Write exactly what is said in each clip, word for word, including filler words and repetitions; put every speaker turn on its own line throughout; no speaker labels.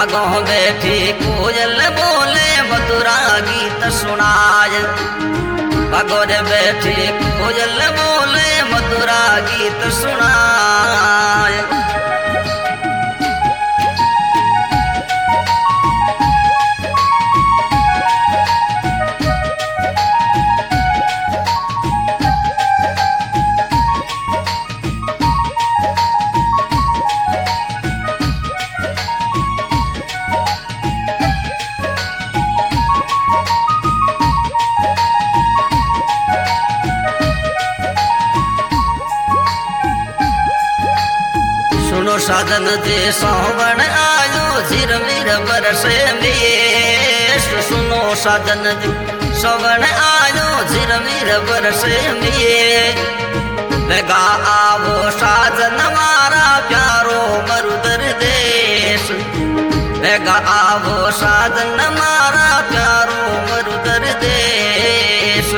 बागों बैठी कोयल बोले मधुरा गीत सुनाय। बागों रे बैठी कोयल बोले मधुरा गीत सुनाय। सुनो साधन जे सोवण आयो झिरमिर बरसे मेष। सुनो साधन जे सोवण आयो झिरमिर बरसे मेष। लगा आवो साधन मारा प्यारो मरुदर देश। लगा आवो साधन मारा प्यारो मरुदर देश।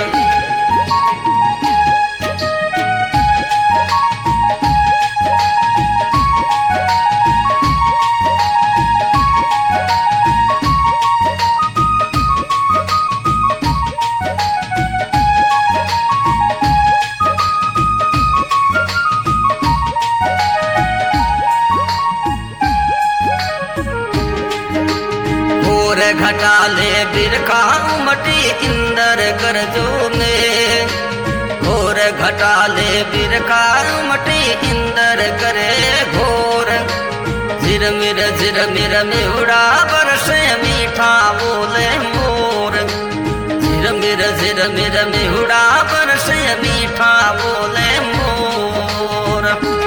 घटाले बिरखा उमटी इंदर करजो में। घोर घटाले बिरखा उमटी इंदर करे घोर। झिरमिर झिरमिर मिहुड़ा बरसे मीठा बोले मोर। झिरमिर झिरमिर मिहुड़ा बरसे मीठा बोले मोर।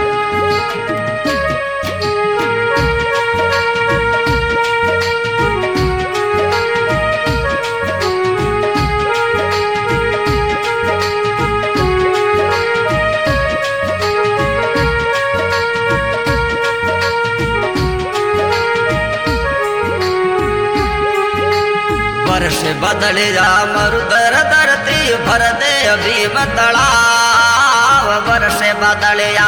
वर्ष बदल जा मरुदर धरती भर दे भीम तलाव। वर्ष बदल जा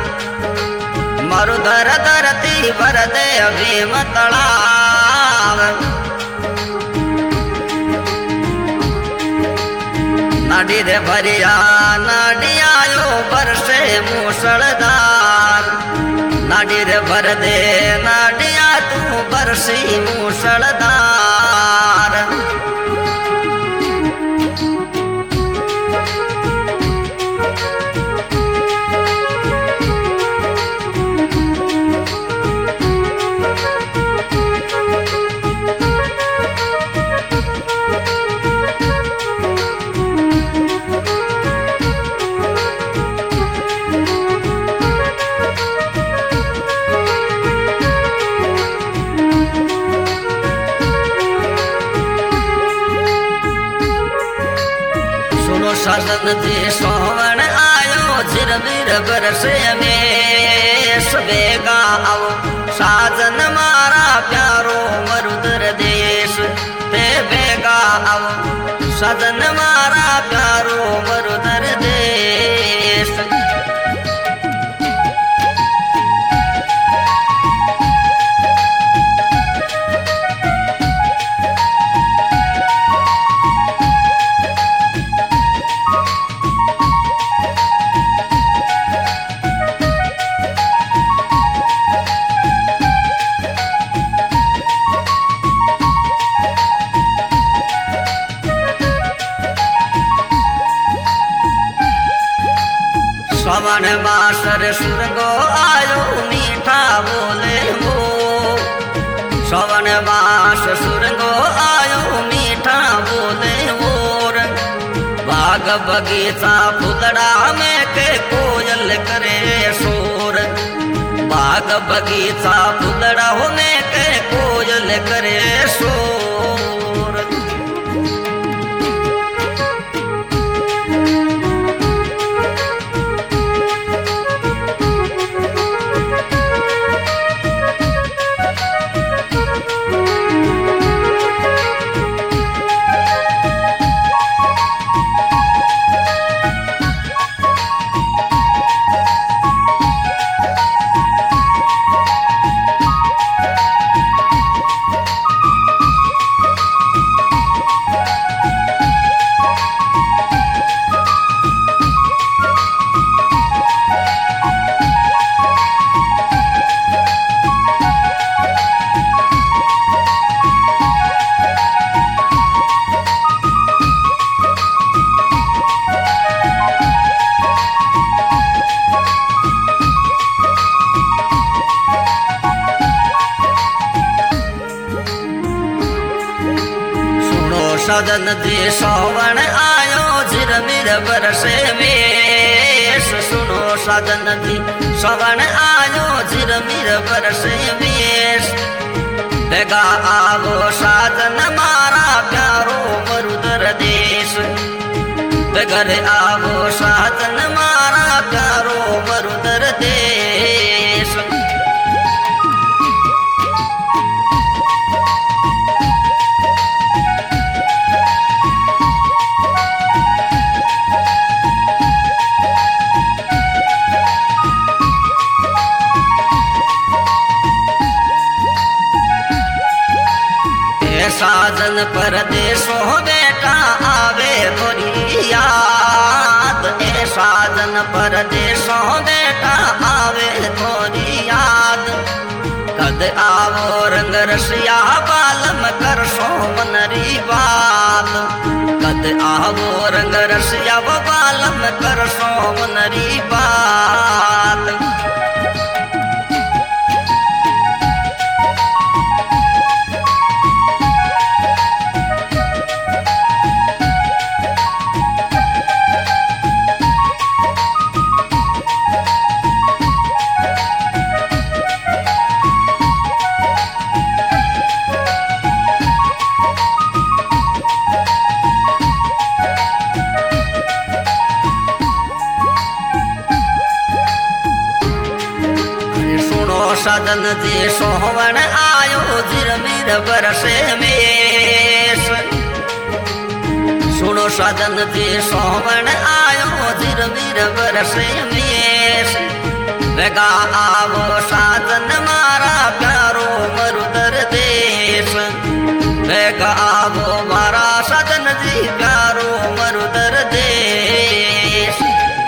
मरुदर धरती भर दे भीम तलाव। नदी रे भरिया नदी आयो बरसे मूसलधार। नदी रे भर दे नदिया तू बरसी मूसलधार। साधन जे सोवण आयो झिरमिर बरसे में। सवेगा आओ साधन मारा प्यारो मरुदर देश। ते बेगा आओ साधन मारा प्यारो मरुदर देश। पवन बासर सुरगो आयो मीठा बोले वो। सवन बास सुरगो आयो मीठा बोले मोर। बाग बगीचा फुलड़ा में के कोयल करे शोर। बाग बगीचा फुलड़ा में के कोयल करे शोर। साधन जी सोवण आयो झिरमिर बरसे मेष। सुनो साधन जी सोवण आयो झिरमिर बरसे मेष। भेगा आवो साधन मारा प्यारो मरुदर देश। घर आवो साधन मारा प्यारो मरुदर देश। साजन परदेशों बेटा आवे थोड़ी याद। ए साजन परदेशों बेटा आवे थोड़ी याद। कद आवो रंग रसिया बालम कर सो मनरी बात। कद आवो रंग रसिया बालम कर सो मनरी बात। साधन जी सोवण आयो झिरमिर बरसे मेष। सुनो साधन जी सोवण आयो झिरमिर बरसे मेष। भेगा आवो साधन मारा प्यारो मरुदर देश। भेगा आवो मारा साधन जी प्यारो मरुदर देश।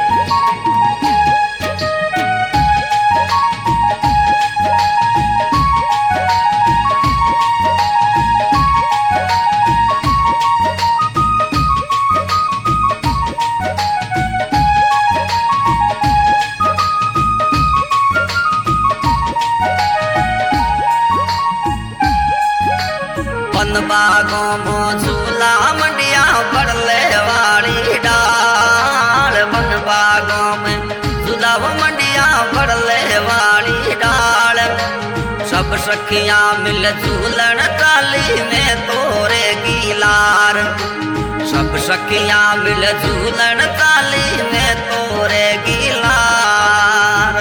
बागों में झूला मंडिया बड़ले वाली डाल। बन बागों में झूला मंडिया बड़ले वाली डाल। सब सखियां मिल झूलन काली में तोरे गिलार। सब सखियां मिल झूलन काली में तोरे गिलार।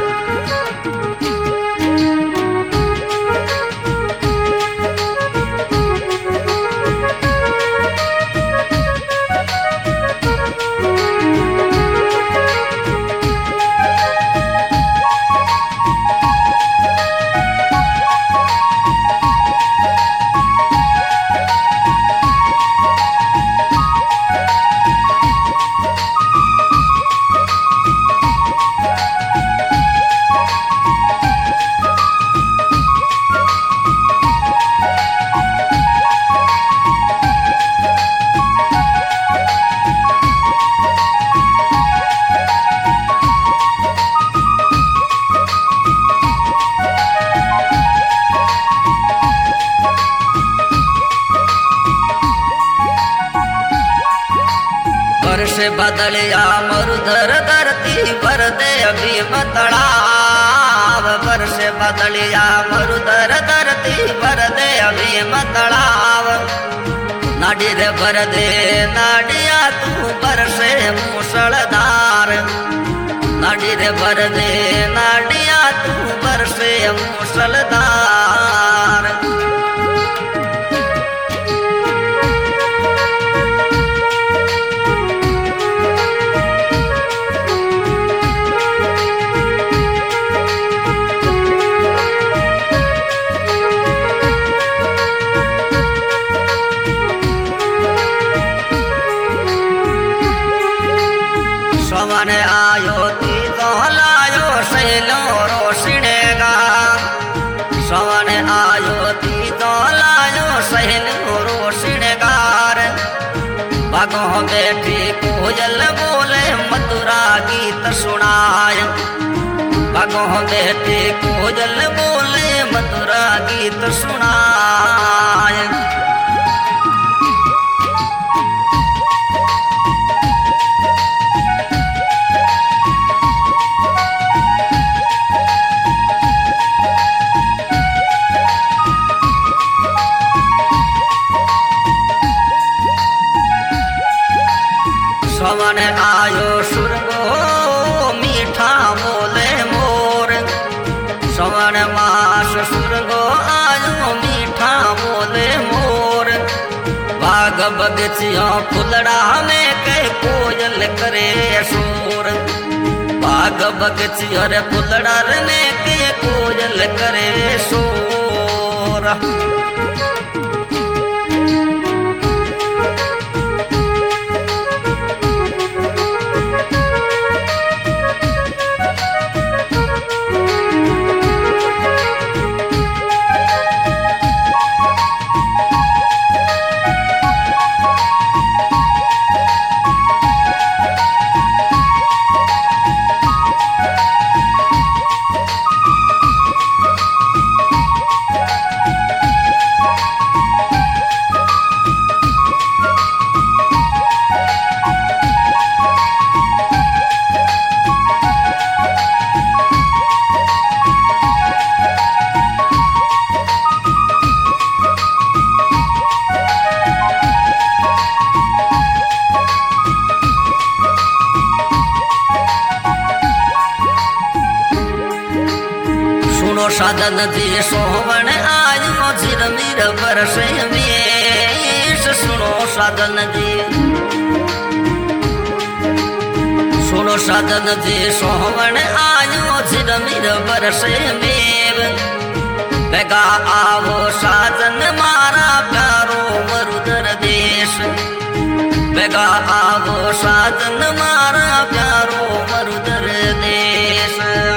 से बदलिया मरुधर धरती भर दे अभी मतड़ाव। पर से बदलिया मरुधर धरती भर दे अभी मतड़ाव। नाडी रे भर दे नाडिया तू पर से मूसलधार। नाडी रे भर दे नाडिया तू पर से मूसलधार। सोवन आयो ती दोहलायो सैलो रोशनेगा। सोवन आयो ती दोहलायो सैलो रोशनेगार। बागों बैठी कोयल बोले मधुरा गीत सुनाय। बागों बैठी कोयल बोले मधुरा गीत सुनाय। बगचिया फुलड़ा में कह कोयल करे शोर। बाग बगचिया रे फुलड़ा में कह कोयल करे शोर। साधन जी सोवण आयो झिरमिर बरसे मेष। सुनो साधन जी सुनो साधन जी सोवण आयो झिरमिर बरसे मेव। बेगा आवो साधन मारा प्यारो मरुदर देश। बेगा आवो साधन मारा प्यारो मरुदर देश।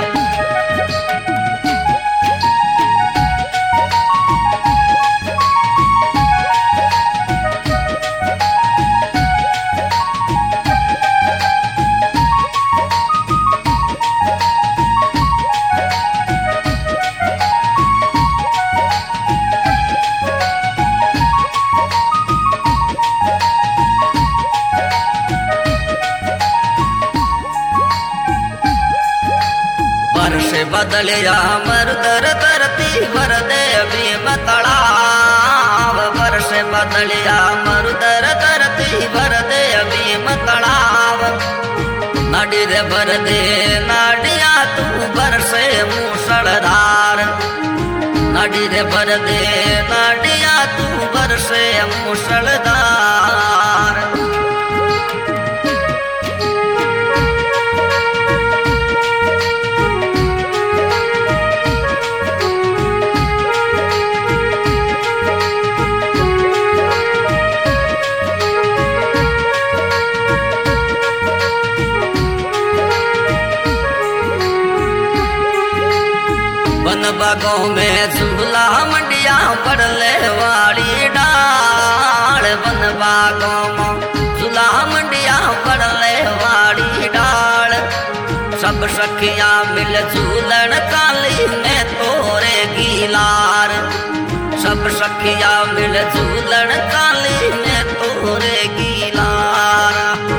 बदलिया मरुदर धरती भर दे भीम तड़ाव। वर्ष बदलिया मरुदर धरती भर दे भीम तड़ाव। नाडी रे भर दे नाडिया तू बरसे मूसलधार। नाडी रे भर दे नाडिया तू बरसे मूसलधार। बागों में झूला मंडिया पड़ले वाली डाल। वन बागों में झूला मंडिया पड़ले वाली डाल। सब सखिया मिल झूलन काली में तोरे गिलार। सब सखिया मिल झूलन काली में तोरे गिलार।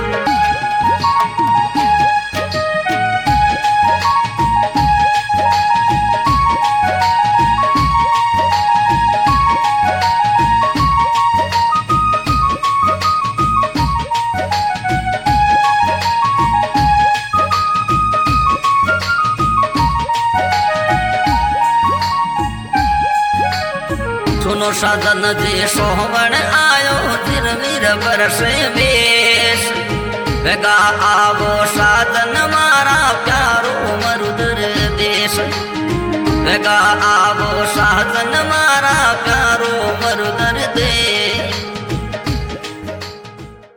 सुनो साधन जी सोवण आयो झिरमिर बरसे वेश। बेगा आवो साधन मारा प्यारो मरुदर देश। बेगा आवो साधन मारा